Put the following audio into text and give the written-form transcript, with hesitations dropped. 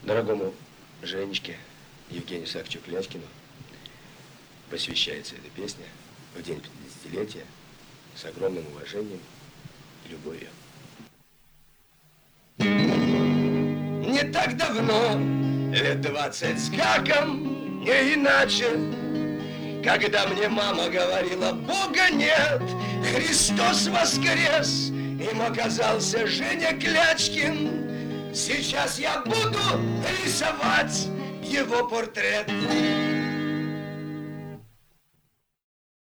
Дорогому Женечке Евгению Савчуку-Клячкину посвящается эта песня в день 50-летия с огромным уважением и любовью. Не так давно, лет 20 с гаком, не иначе, когда мне мама говорила: Бога нет, Христос воскрес, им оказался Женя Клячкин. Сейчас я буду рисовать его портрет.